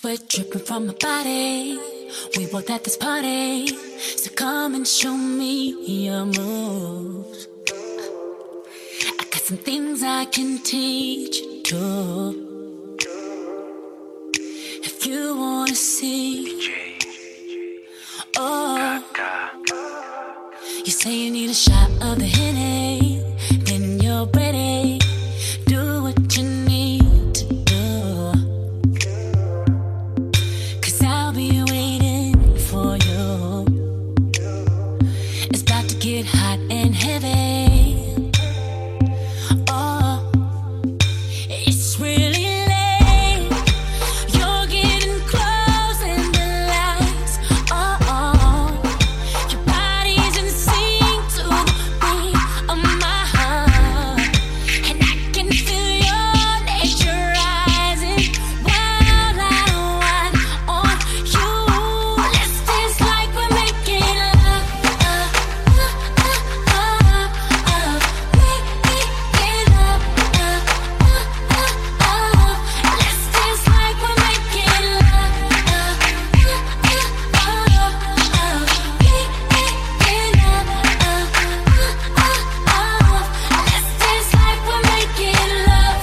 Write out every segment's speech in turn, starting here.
Sweat dripping from my body. We both at this party, so come and show me your moves. I got some things I can teach you too. If you wanna see, oh, you say you need a shot of the Henny, then you're ready. Do what you need to do, 'cause I'll be waiting for you. It's about to get hot and heavy. Oh, it's really late. You're getting close and the lights are on. Your body's in sync to the beat of my heart, and I can feel your nature rising while I want on you. Let's dance like we're making love, making love, let's dance like we're making love, making love, let's dance like we're making love.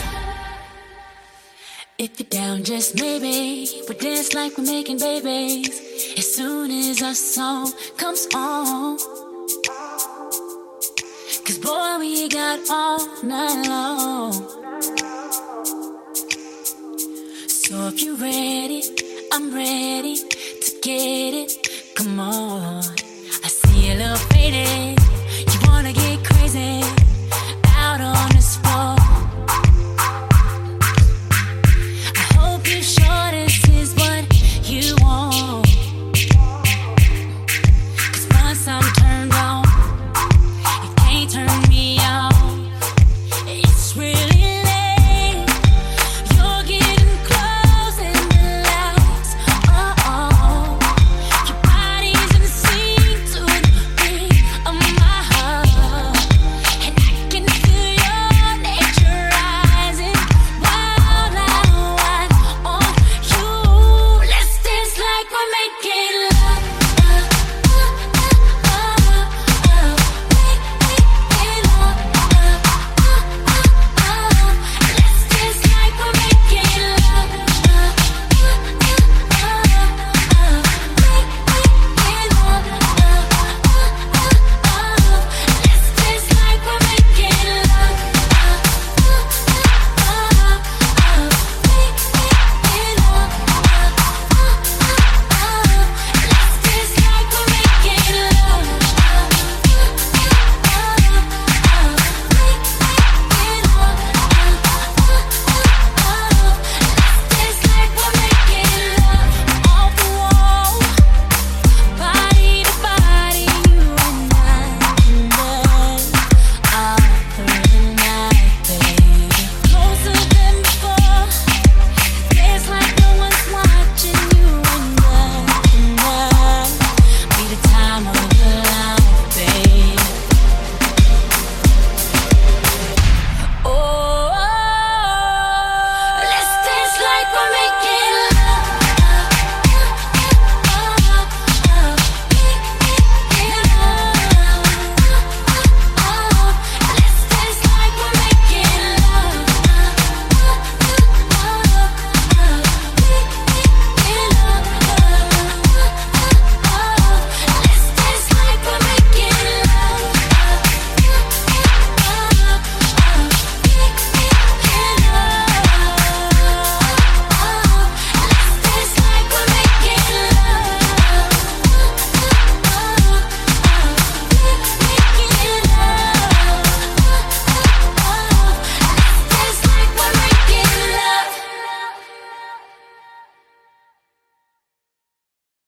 If you're down, just maybe we'll dance like we're making babies as soon as our song comes on. 'Cause boy, we got all night long. So if you're ready, I'm ready to get it. Come on, I see you little faded.